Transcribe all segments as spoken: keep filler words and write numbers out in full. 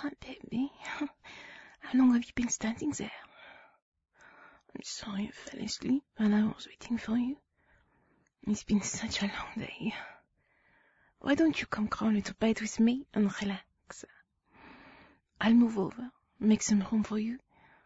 Hi, baby. How long have you been standing there? I'm sorry I fell asleep while I was waiting for you. It's been such a long day. Why don't you come crawl into bed with me and relax? I'll move over, make some room for you.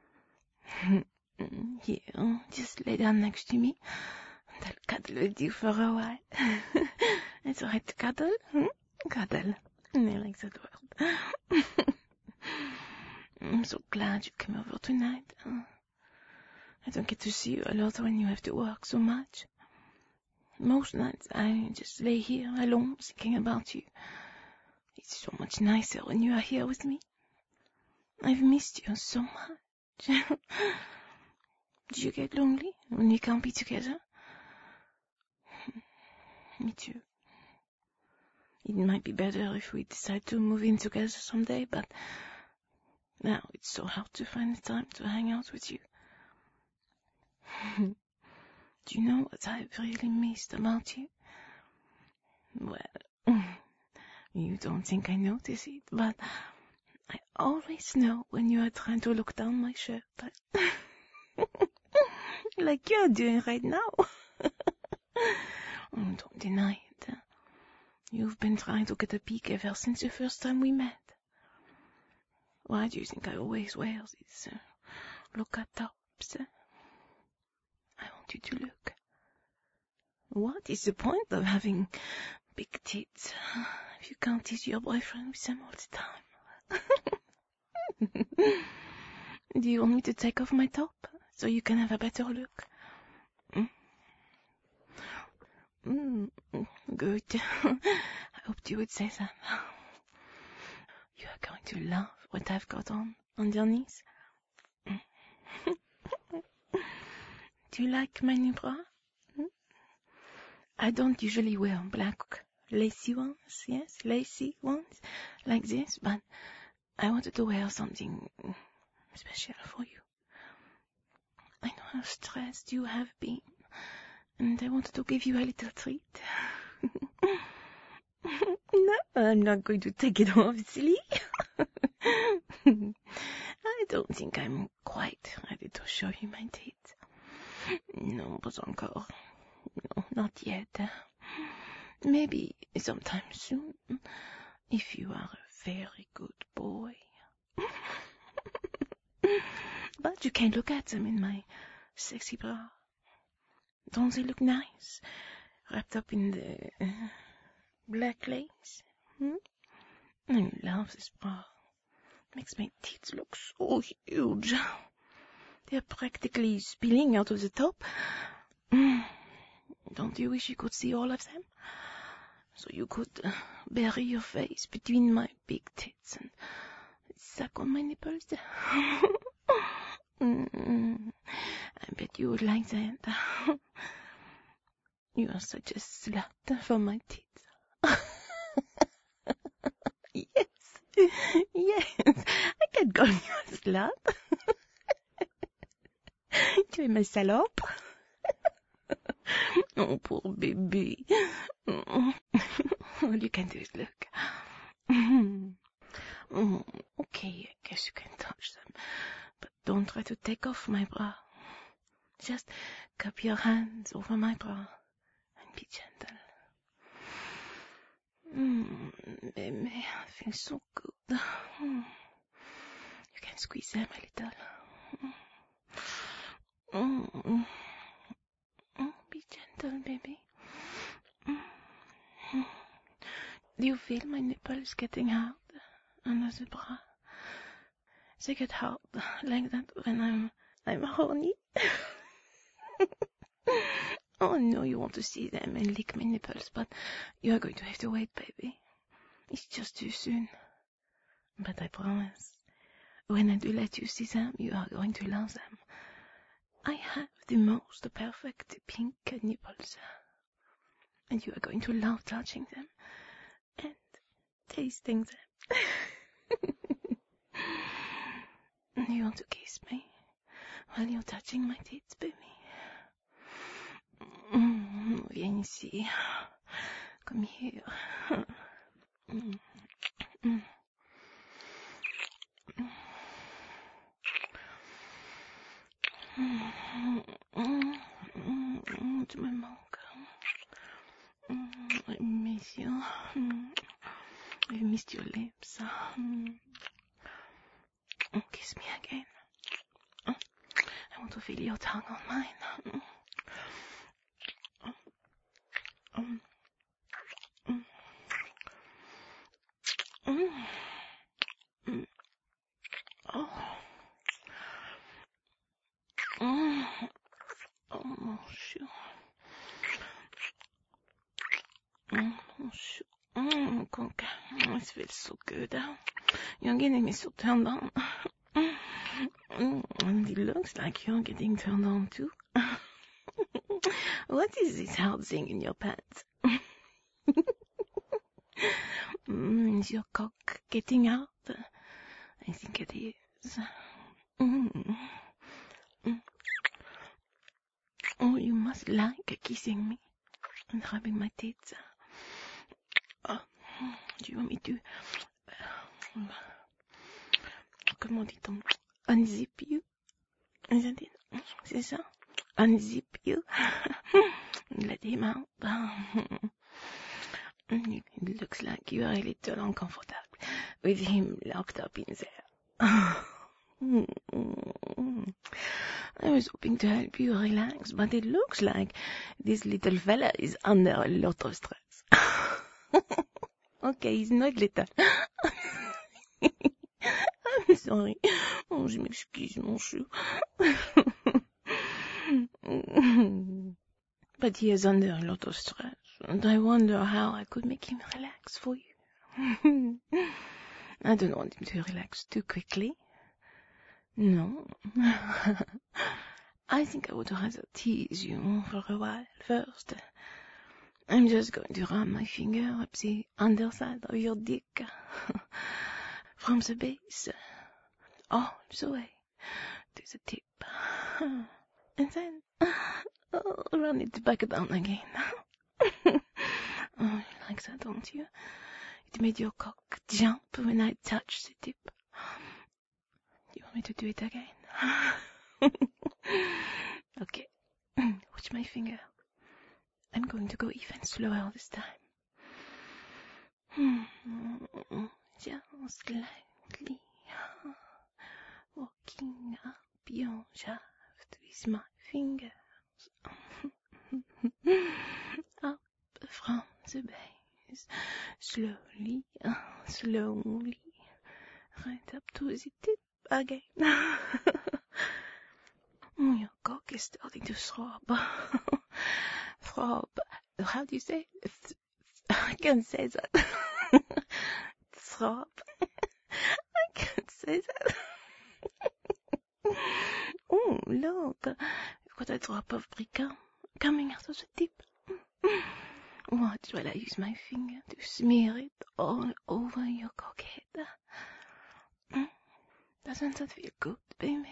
Here, just lay down next to me, and I'll cuddle with you for a while. It's alright to cuddle? Hmm? Cuddle. I like that word. I'm so glad you came over tonight. I don't get to see you a lot when you have to work so much. Most nights I just lay here alone thinking about you. It's so much nicer when you are here with me. I've missed you so much. Do you get lonely when we can't be together? Me too. It might be better if we decide to move in together someday, but now it's so hard to find the time to hang out with you. Do you know what I've really missed about you? Well, you don't think I notice it, but I always know when you are trying to look down my shirt. Like you're doing right now. Oh, don't deny it. You've been trying to get a peek ever since the first time we met. Why do you think I always wear these uh, look-at tops? I want you to look. What is the point of having big tits if you can't tease your boyfriend with them all the time? Do you want me to take off my top so you can have a better look? Mm? Mm, good. I hoped you would say that. You are going to love what I've got on underneath. Do you like my new bra? Hmm? I don't usually wear black lacy ones, yes, lacy ones, like this, but I wanted to wear something special for you. I know how stressed you have been, and I wanted to give you a little treat. No, I'm not going to take it off, silly. I don't think I'm quite ready to show you my teeth. No, pas encore. No, not yet. Maybe sometime soon, if you are a very good boy. But you can look at them in my sexy bra. Don't they look nice? Wrapped up in the uh, black lace. Hmm? I love this bra. Makes my teeth look so huge. They're practically spilling out of the top. Mm. Don't you wish you could see all of them? So you could uh, bury your face between my big tits and suck on my nipples? mm, I bet you would like that. You are such a slut for my tits. Yes, yes, I can call you a slut. Tu es ma salope? Oh, poor baby. All you can do is look. Oh, okay, I guess you can touch them, but don't try to take off my bra. Just cup your hands over my bra and be gentle. Mm, baby, I feel so good. Mm. You can squeeze them a little. Mm. Mm. Mm. Be gentle, baby. Mm. Do you feel my nipples getting hard under the bra? They get hard like that when I'm I'm horny. Oh no, you want to see them and lick my nipples, but you are going to have to wait, baby. It's just too soon. But I promise, when I do let you see them, you are going to love them. I have the most perfect pink nipples, and you are going to love touching them and tasting them. You want to kiss me while you're touching my tits, baby? Mm, viens ici. Come here. Mm, mm. missed your lips. Mm. Oh, kiss me again. Oh, I want to feel your tongue on mine. Mm. Oh. Mm. Mm. Mm. Oh. Mm. Oh, mon chou. Mm, mon chou. Mm, mon conker. Mm, it feels so good. You're getting me so turned on. Mm, and it looks like you're getting turned on too. What is this hard thing in your pants? Mm, is your cock getting out? I think it is. Mm. Mm. Oh, you must like kissing me and rubbing my tits. Oh, do you want me to... Uh, comment dit-on? Unzip you? Isn't it? C'est ça? Unzip you? Let him out. It looks like you are a little uncomfortable with him locked up in there. I was hoping to help you relax, but it looks like this little fella is under a lot of stress. Okay, he's not little. I'm sorry. Oh, je m'excuse, mon chou. But he is under a lot of stress, and I wonder how I could make him relax for you. I don't want him to relax too quickly. No. I think I would rather tease you for a while first. I'm just going to run my finger up the underside of your dick. From the base all the way to the tip. And then oh, run it back down again. Oh, you like that, don't you? It made your cock jump when I touched the tip. Do you want me to do it again? Okay. Watch my finger. I'm going to go even slower this time. Just lightly walking up your shaft with my fingers. Up from the base, slowly, slowly, right up to the tip again. Oh, your cock is starting to throb. Throb. How do you say it? I can't say that. Throb. I can't say that. Oh, look. We've got a drop of bricum coming out of the tip. What shall I use my finger to smear it all over your cock head? Doesn't that feel good, baby?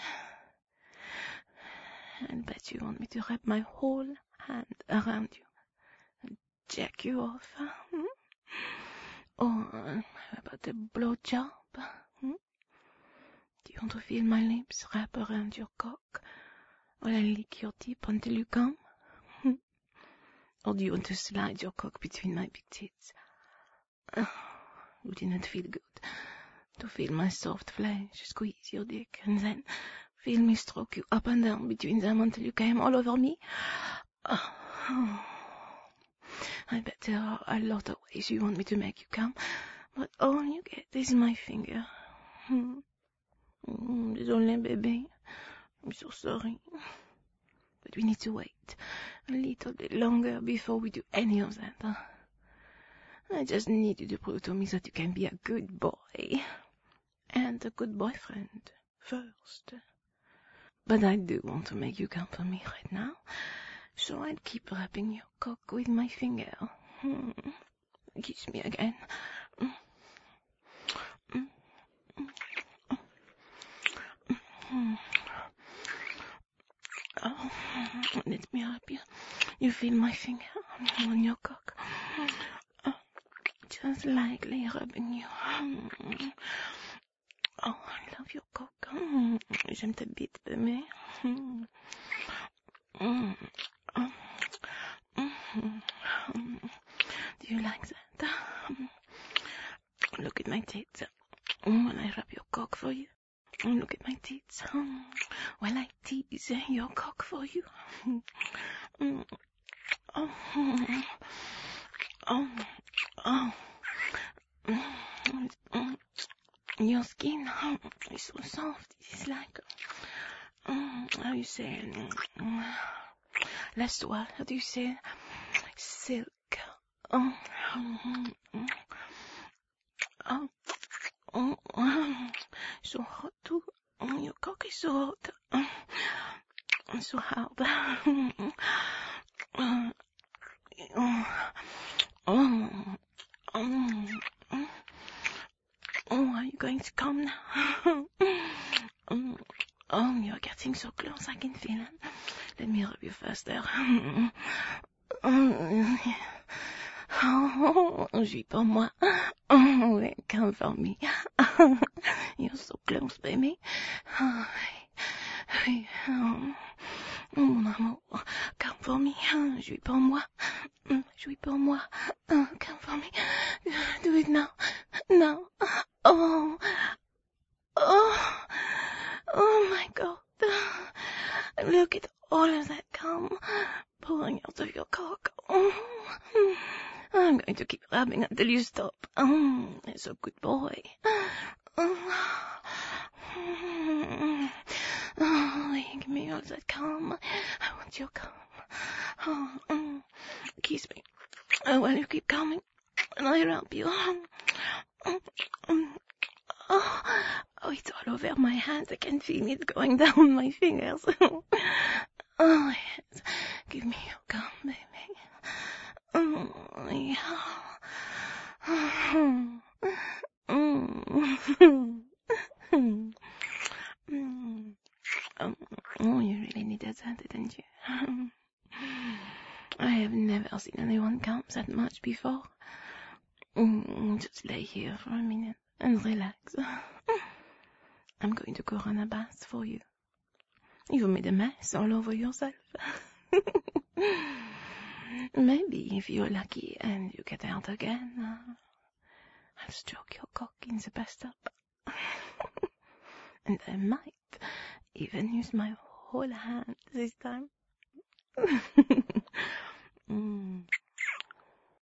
I bet you want me to wrap my whole hand around you and jack you off. Hmm? Or uh, about a blowjob? Hmm? Do you want to feel my lips wrap around your cock while I lick your tip until you come? Hmm? Or do you want to slide your cock between my big tits? Oh, wouldn't it feel good to feel my soft flesh squeeze your dick and then feel me stroke you up and down between them until you came all over me? Oh, oh. I bet there are a lot of ways you want me to make you come, but all you get is my finger. Hmm. Mm, désolé, baby. I'm so sorry. But we need to wait a little bit longer before we do any of that. Huh? I just need you to prove to me that you can be a good boy and a good boyfriend first. But I do want to make you come for me right now, so I'll keep wrapping your cock with my finger. Hmm. Kiss me again. Mm. Mm. Mm. Oh, let me help you. You feel my finger on your cock. Oh, just lightly rubbing you. Oh, I love your cock. J'aime ta bite, bébé. Mm. Mm. Mm. Do you like that? Look at my tits. Mm, When I rub your cock for you. Mm, Look at my tits. Mm, While I tease your cock for you. Mm, Oh, mm, oh, oh. Mm, mm, Your skin mm, is so soft. It's like, mm, how you say it? Mm, La soie. How do you say it? Silk. Oh, mm, mm, oh, oh, oh. So hot too. Oh, your cock is so hot. Oh, so hard. Oh, oh, oh, oh, oh, are you going to come now? Oh, oh, you're getting so close, I can feel it. Let me rub you first there. Oh, suis pour moi. Oh, wait, come for me. You're so close, baby. Oh, oh, mon amour, come for me. Jouis pour moi. Jouis pour moi. Come for me. Do it now. Now. Oh. Oh. Oh my God. Look at all of that cum pouring out of your cock. Oh. I'm going to keep rubbing until you stop. Oh, it's a good boy. Oh. Oh, give me all that cum. I want your cum. Oh, mm. Kiss me. Oh, while you keep coming, and I rub you. Oh, oh, oh, it's all over my hands. I can feel it going down my fingers. Oh, yes. Give me your cum, baby. Oh, yeah. Mm. Mm. Um, oh, you really needed that, didn't you? I have never seen anyone come that much before. Mm, just lay here for a minute and relax. I'm going to go run a bath for you. You've made a mess all over yourself. Maybe if you're lucky and you get out again, uh, I'll stroke your cock in the bathtub. And I might even use my whole hand this time. mm.